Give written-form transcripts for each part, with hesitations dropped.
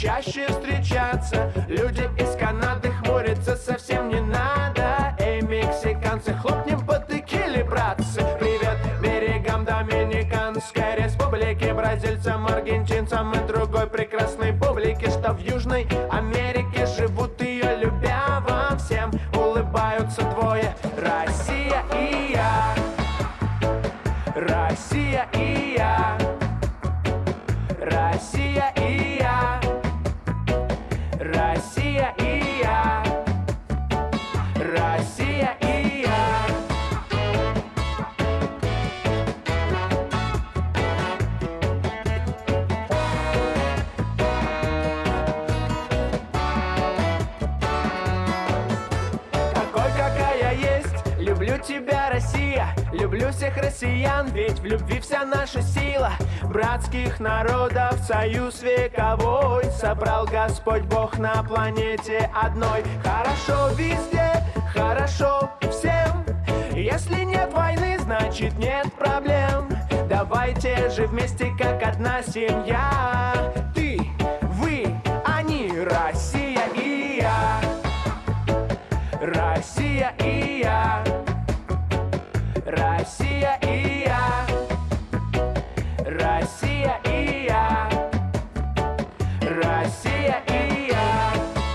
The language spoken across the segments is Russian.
чаще встречаться. Люди из Канады хмурятся, совсем не надо. Эй, мексиканцы, хлопнем по текиле, братцы. Привет берегам Доминиканской республики, бразильцам, аргентинцам и другой прекрасной публике, что в Южной Америке живут, ее любя. Вам всем улыбаются двое: Россия и я. Россия и я. Россия и я. Россия и я. Россия и я. Такой, какая есть, люблю тебя, Россия. Люблю всех россиян, ведь в любви вся наша сила. Братских народов союз вековой собрал Господь Бог на планете одной. Хорошо везде, хорошо всем. Если нет войны, значит нет проблем. Давайте же вместе, как одна семья. Ты, вы, они, Россия и я. Россия и я. Россия и я. Россия и я. Россия и я.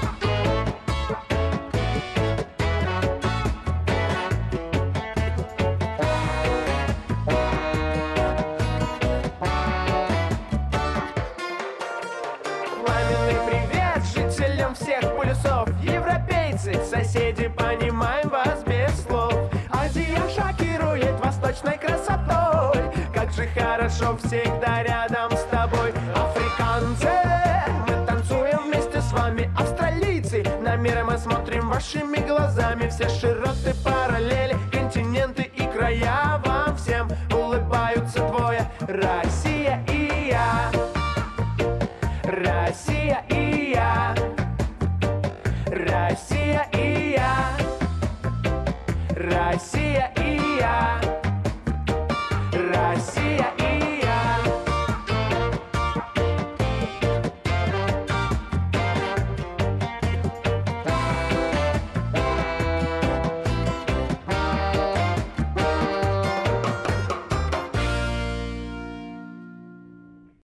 Пламенный привет жителям всех полюсов. Европейцы, соседи, понимаем вас без слов. Азия шокирует восточной красотой. Как же хорошо всегда рядом с тобой. Африканцы, мы танцуем вместе с вами. Австралийцы, на мир мы смотрим вашими глазами. Все широты, параллели, континенты и края. Вам всем улыбаются двое: Россия и я. Россия и я. Россия и я. Россия и я. Россия